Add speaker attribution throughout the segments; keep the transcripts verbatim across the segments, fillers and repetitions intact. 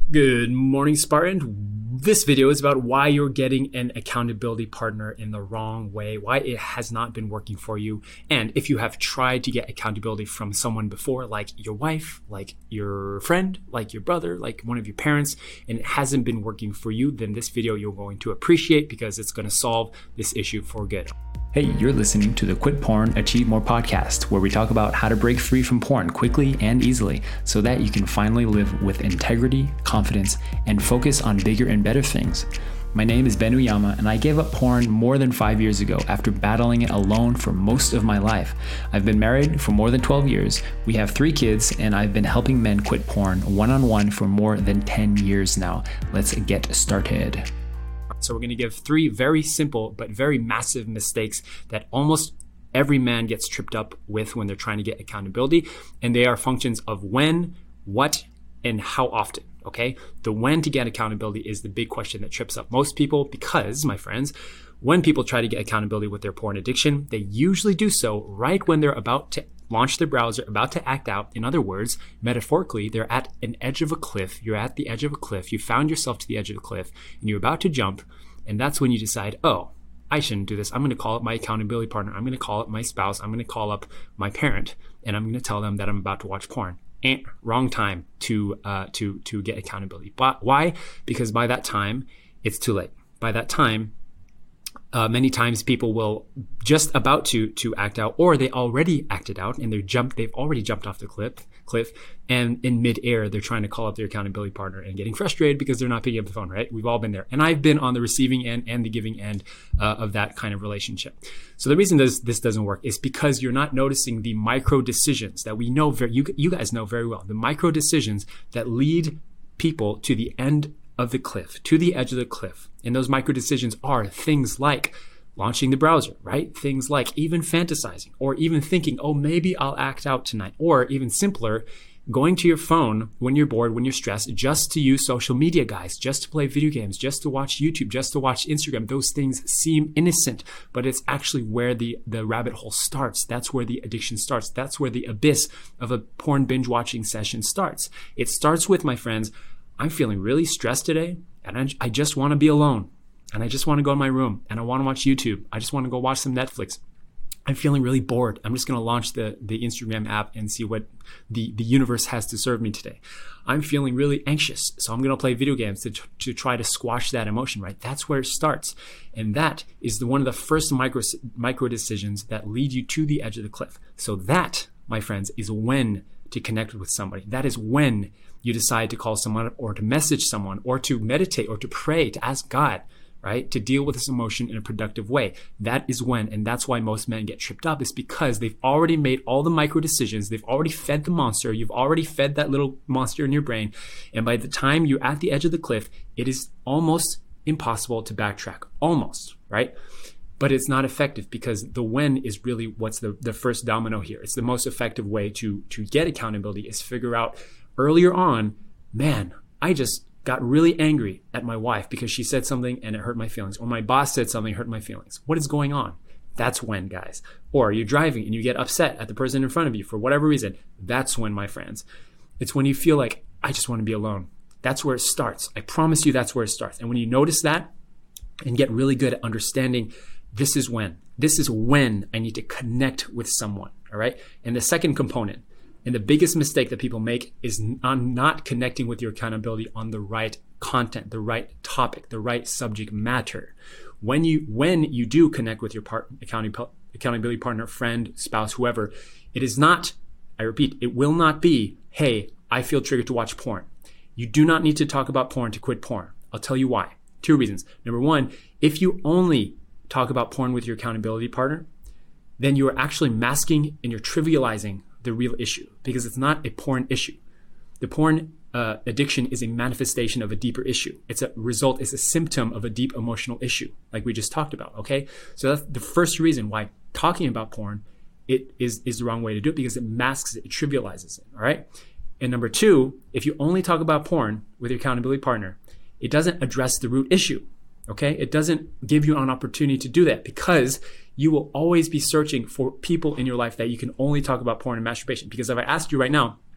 Speaker 1: Good morning, Spartan. This video is about why you're getting an accountability partner in the wrong way, why it has not been working for you. And if you have tried to get accountability from someone before, like your wife, like your friend, like your brother, like one of your parents, and it hasn't been working for you, then this video you're going to appreciate because it's going to solve this issue for good.
Speaker 2: Hey, you're listening to the Quit Porn, Achieve More podcast, where we talk about how to break free from porn quickly and easily so that you can finally live with integrity, confidence, and focus on bigger and better things. My name is Ben Uyama, and I gave up porn more than five years ago after battling it alone for most of my life. I've been married for more than twelve years, we have three kids, and I've been helping men quit porn one-on-one for more than ten years now. Let's get started.
Speaker 1: So we're going to give three very simple but very massive mistakes that almost every man gets tripped up with when they're trying to get accountability. And they are functions of when, what, and how often, okay? The when to get accountability is the big question that trips up most people because, my friends, when people try to get accountability with their porn addiction, they usually do so right when they're about to launch their browser, about to act out. In other words, metaphorically, they're at an edge of a cliff. You're at the edge of a cliff. You found yourself to the edge of the cliff and you're about to jump. And that's when you decide, oh, I shouldn't do this. I'm going to call up my accountability partner. I'm going to call up my spouse. I'm going to call up my parent and I'm going to tell them that I'm about to watch porn. And wrong time to, uh, to, to get accountability. But why? Because by that time, it's too late. By that time, Uh, many times people will just about to to act out, or they already acted out and they're jumped. They've already jumped off the cliff, cliff, and in midair they're trying to call up their accountability partner and getting frustrated because they're not picking up the phone. Right? We've all been there, and I've been on the receiving end and the giving end uh, of that kind of relationship. So the reason this this doesn't work is because you're not noticing the micro decisions that we know very. You you guys know very well the micro decisions that lead people to the end of the cliff, to the edge of the cliff. And those micro decisions are things like launching the browser, right? Things like even fantasizing or even thinking, oh, maybe I'll act out tonight. Or even simpler, going to your phone when you're bored, when you're stressed, just to use social media, guys, just to play video games, just to watch YouTube, just to watch Instagram. Those things seem innocent, but it's actually where the, the rabbit hole starts. That's where the addiction starts. That's where the abyss of a porn binge watching session starts. It starts with, my friends, I'm feeling really stressed today and I, I just want to be alone and I just want to go in my room and I want to watch YouTube. I just want to go watch some Netflix. I'm feeling really bored. I'm just going to launch the, the Instagram app and see what the, the universe has to serve me today. I'm feeling really anxious, so I'm going to play video games to, to try to squash that emotion, right? That's where it starts. And that is the, one of the first micro, micro decisions that lead you to the edge of the cliff. So that, my friends, is when to connect with somebody. That is when you decide to call someone or to message someone or to meditate or to pray, to ask God, right? To deal with this emotion in a productive way. That is when, and that's why most men get tripped up, is because they've already made all the micro decisions. They've already fed the monster. You've already fed that little monster in your brain. And by the time you're at the edge of the cliff, it is almost impossible to backtrack. Almost, right? But it's not effective because the when is really what's the, the first domino here. It's the most effective way to, to get accountability is figure out earlier on, man, I just got really angry at my wife because she said something and it hurt my feelings. Or my boss said something, hurt my feelings. What is going on? That's when, guys. Or you're driving and you get upset at the person in front of you for whatever reason. That's when, my friends. It's when you feel like, I just want to be alone. That's where it starts. I promise you that's where it starts. And when you notice that and get really good at understanding, this is when. This is when I need to connect with someone, all right? And the second component, and the biggest mistake that people make is on not connecting with your accountability on the right content, the right topic, the right subject matter. When you when you do connect with your part, accountability partner, friend, spouse, whoever, it is not, I repeat, it will not be, hey, I feel triggered to watch porn. You do not need to talk about porn to quit porn. I'll tell you why. Two reasons. Number one, if you only talk about porn with your accountability partner, then you are actually masking and you're trivializing the real issue because it's not a porn issue. The porn uh, addiction is a manifestation of a deeper issue. It's a result, it's a symptom of a deep emotional issue, like we just talked about, okay? So that's the first reason why talking about porn it is, is the wrong way to do it because it masks it, it trivializes it, all right? And number two, if you only talk about porn with your accountability partner, it doesn't address the root issue, okay? It doesn't give you an opportunity to do that because you will always be searching for people in your life that you can only talk about porn and masturbation. Because if I ask you right now,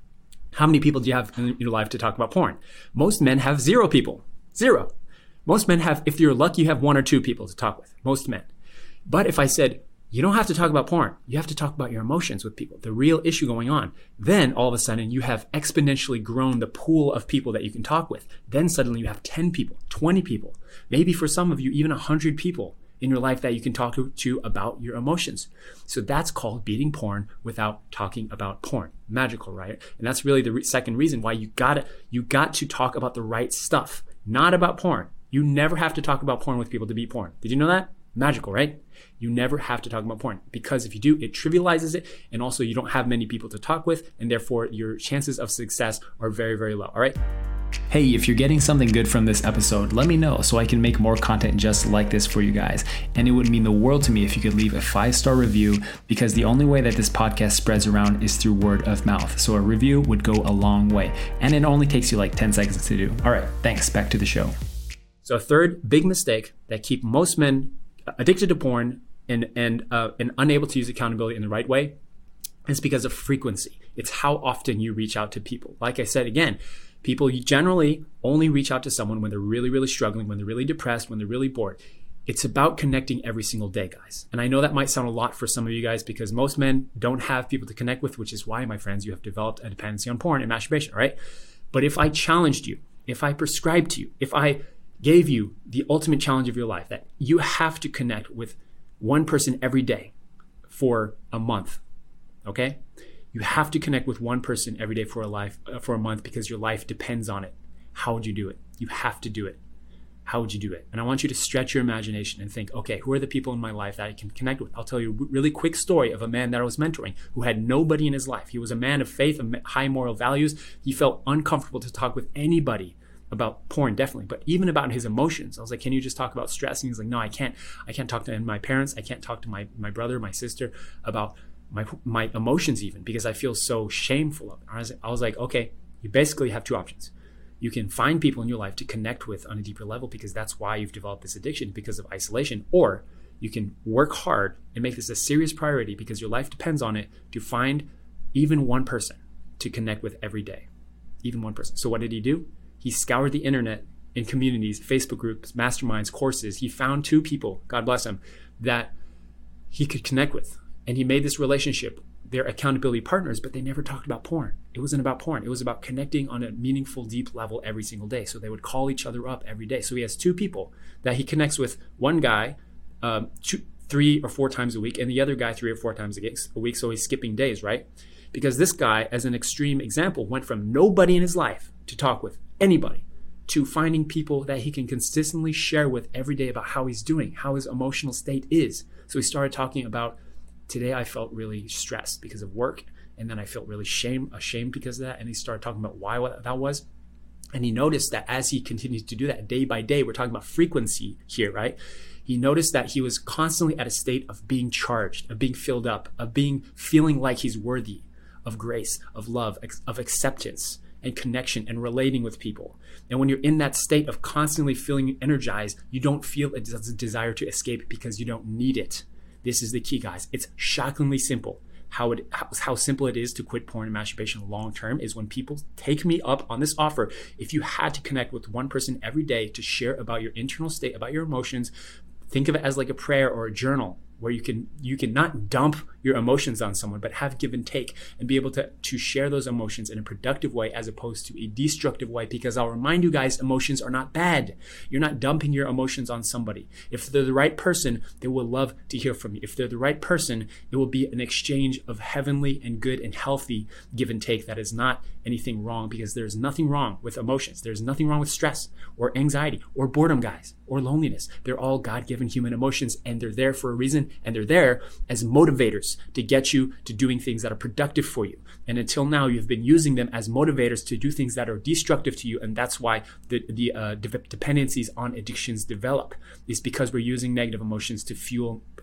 Speaker 1: How many people do you have in your life to talk about porn? Most men have zero people. Zero. Most men have, if you're lucky, you have one or two people to talk with. Most men. But if I said, you don't have to talk about porn. You have to talk about your emotions with people, the real issue going on. Then all of a sudden you have exponentially grown the pool of people that you can talk with. Then suddenly you have ten people, twenty people, maybe for some of you, even one hundred people in your life that you can talk to about your emotions. So that's called beating porn without talking about porn. Magical, right? And that's really the re- second reason why you gotta, you got to talk about the right stuff, not about porn. You never have to talk about porn with people to beat porn. Did you know that? Magical, right? You never have to talk about porn, because if you do, it trivializes it, and also you don't have many people to talk with, and therefore your chances of success are very, very low. All right?
Speaker 2: Hey, if you're getting something good from this episode, let me know so I can make more content just like this for you guys. And it would mean the world to me if you could leave a five-star review, because the only way that this podcast spreads around is through word of mouth. So a review would go a long way, and it only takes you like ten seconds to do. All right, thanks. Back to the show.
Speaker 1: So a third big mistake that keep most men addicted to porn and and uh, and unable to use accountability in the right way is because of frequency. It's how often you reach out to people. Like I said, again, people generally only reach out to someone when they're really, really struggling, when they're really depressed, when they're really bored. It's about connecting every single day, guys. And I know that might sound a lot for some of you guys, because most men don't have people to connect with, which is why, my friends, you have developed a dependency on porn and masturbation, right? But if I challenged you, if I prescribed to you, if I gave you the ultimate challenge of your life, that you have to connect with one person every day for a month, okay? You have to connect with one person every day for a life, uh, for a month, because your life depends on it. How would you do it? You have to do it. How would you do it? And I want you to stretch your imagination and think, okay, who are the people in my life that I can connect with? I'll tell you a really quick story of a man that I was mentoring who had nobody in his life. He was a man of faith and high moral values. He felt uncomfortable to talk with anybody about porn, definitely, but even about his emotions. I was like, can you just talk about stress? And he's like, no, I can't. I can't talk to my parents. I can't talk to my, my brother, my sister about my my emotions even, because I feel so shameful of it. I was, I was like, okay, you basically have two options. You can find people in your life to connect with on a deeper level, because that's why you've developed this addiction, because of isolation, or you can work hard and make this a serious priority, because your life depends on it, to find even one person to connect with every day, even one person. So what did he do? He scoured the internet in communities, Facebook groups, masterminds, courses. He found two people, God bless him, that he could connect with. And he made this relationship. They're accountability partners, but they never talked about porn. It wasn't about porn. It was about connecting on a meaningful, deep level every single day. So they would call each other up every day. So he has two people that he connects with. One guy, um, two, three or four times a week, and the other guy three or four times a week. So he's skipping days, right? Because this guy, as an extreme example, went from nobody in his life to talk with, anybody, to finding people that he can consistently share with every day about how he's doing, how his emotional state is. So he started talking about, today I felt really stressed because of work, and then I felt really shame, ashamed because of that. And he started talking about why that was. And he noticed that as he continued to do that day by day, we're talking about frequency here, right? He noticed that he was constantly at a state of being charged, of being filled up, of being feeling like he's worthy of grace, of love, of acceptance, and connection, and relating with people. And when you're in that state of constantly feeling energized, you don't feel a desire to escape, because you don't need it. This is the key, guys. It's shockingly simple. How it how, how simple it is to quit porn and masturbation long term is when people take me up on this offer. If you had to connect with one person every day to share about your internal state, about your emotions, think of it as like a prayer or a journal, where you can you can not dump your emotions on someone, but have give and take, and be able to, to share those emotions in a productive way as opposed to a destructive way. Because I'll remind you guys, emotions are not bad. You're not dumping your emotions on somebody. If they're the right person, they will love to hear from you. If they're the right person, it will be an exchange of heavenly and good and healthy give and take that is not anything wrong, because there's nothing wrong with emotions. There's nothing wrong with stress or anxiety or boredom, guys, or loneliness. They're all God-given human emotions, and they're there for a reason, and they're there as motivators to get you to doing things that are productive for you. And until now, you've been using them as motivators to do things that are destructive to you. And that's why the, the uh, de- dependencies on addictions develop, is because we're using negative emotions to fuel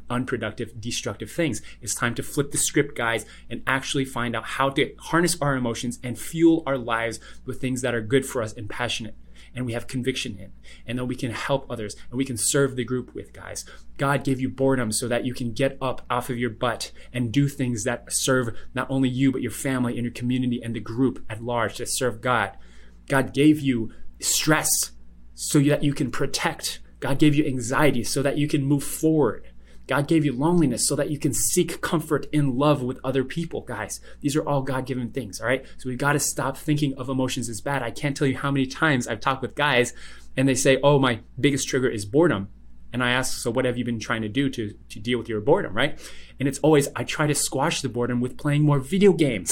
Speaker 1: unproductive, destructive things. It's time to flip the script, guys, and actually find out how to harness our emotions and fuel our lives with things that are good for us and passionate, and we have conviction in, and then we can help others and we can serve the group with, guys. God gave you boredom so that you can get up off of your butt and do things that serve not only you, but your family and your community and the group at large, that serve God. God gave you stress so that you can protect. God gave you anxiety so that you can move forward. God gave you loneliness so that you can seek comfort in love with other people, guys. These are all God-given things, all right? So we've got to stop thinking of emotions as bad. I can't tell you how many times I've talked with guys and they say, oh, my biggest trigger is boredom. And I ask, so what have you been trying to do to, to deal with your boredom, right? And it's always, I try to squash the boredom with playing more video games.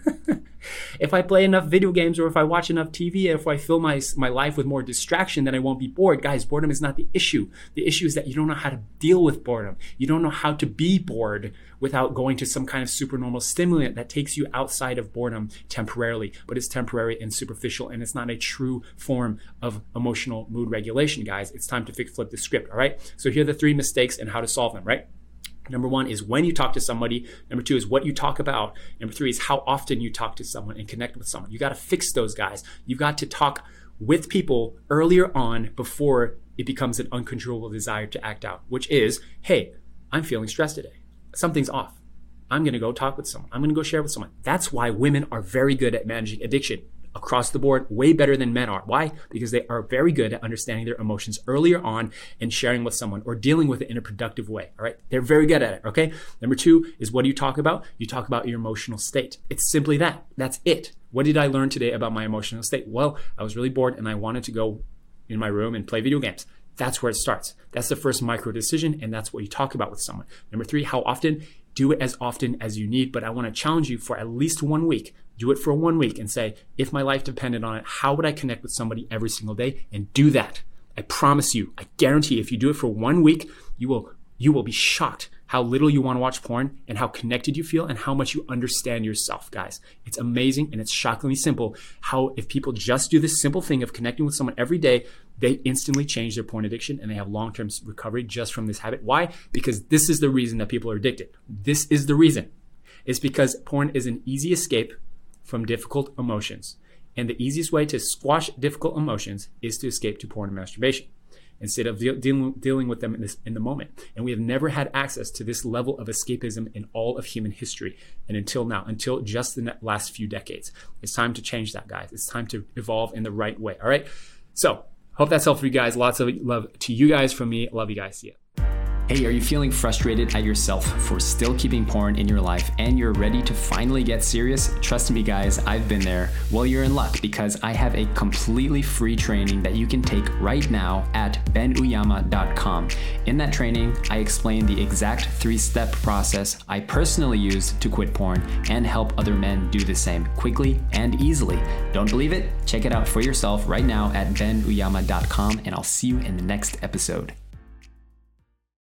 Speaker 1: If I play enough video games, or if I watch enough T V, if I fill my, my life with more distraction, then I won't be bored. Guys, boredom is not the issue. The issue is that you don't know how to deal with boredom. You don't know how to be bored without going to some kind of supernormal stimulant that takes you outside of boredom temporarily. But it's temporary and superficial, and it's not a true form of emotional mood regulation, guys. It's time to fix, flip the script, all right? So here are the three mistakes and how to solve them, right? Number one is when you talk to somebody. Number two is what you talk about. Number three is how often you talk to someone and connect with someone. You got to fix those, guys. You've got to talk with people earlier on before it becomes an uncontrollable desire to act out, which is, hey, I'm feeling stressed today. Something's off. I'm going to go talk with someone. I'm going to go share with someone. That's why women are very good at managing addiction across the board, way better than men are. Why? Because they are very good at understanding their emotions earlier on and sharing with someone or dealing with it in a productive way. All right. They're very good at it. Okay. Number two is, what do you talk about? You talk about your emotional state. It's simply that. That's it. What did I learn today about my emotional state? Well, I was really bored and I wanted to go in my room and play video games. That's where it starts. That's the first micro decision, and that's what you talk about with someone. Number three, how often? Do it as often as you need, but I want to challenge you for at least one week. Do it for one week and say, if my life depended on it, how would I connect with somebody every single day? And do that. I promise you, I guarantee if you do it for one week, you will you will be shocked how little you want to watch porn and how connected you feel and how much you understand yourself, guys. It's amazing and it's shockingly simple how if people just do this simple thing of connecting with someone every day, they instantly change their porn addiction and they have long-term recovery just from this habit. Why? Because this is the reason that people are addicted. This is the reason. It's because porn is an easy escape from difficult emotions. And the easiest way to squash difficult emotions is to escape to porn and masturbation instead of de- dealing, dealing with them in, this, in the moment. And we have never had access to this level of escapism in all of human history. And until now, until just the last few decades. It's time to change that, guys. It's time to evolve in the right way. All right. So hope that's helpful for you guys. Lots of love to you guys from me. Love you guys. See ya.
Speaker 2: Hey, are you feeling frustrated at yourself for still keeping porn in your life and you're ready to finally get serious? Trust me, guys, I've been there. Well, you're in luck because I have a completely free training that you can take right now at ben uyama dot com. In that training, I explain the exact three-step process I personally use to quit porn and help other men do the same quickly and easily. Don't believe it? Check it out for yourself right now at ben uyama dot com, and I'll see you in the next episode.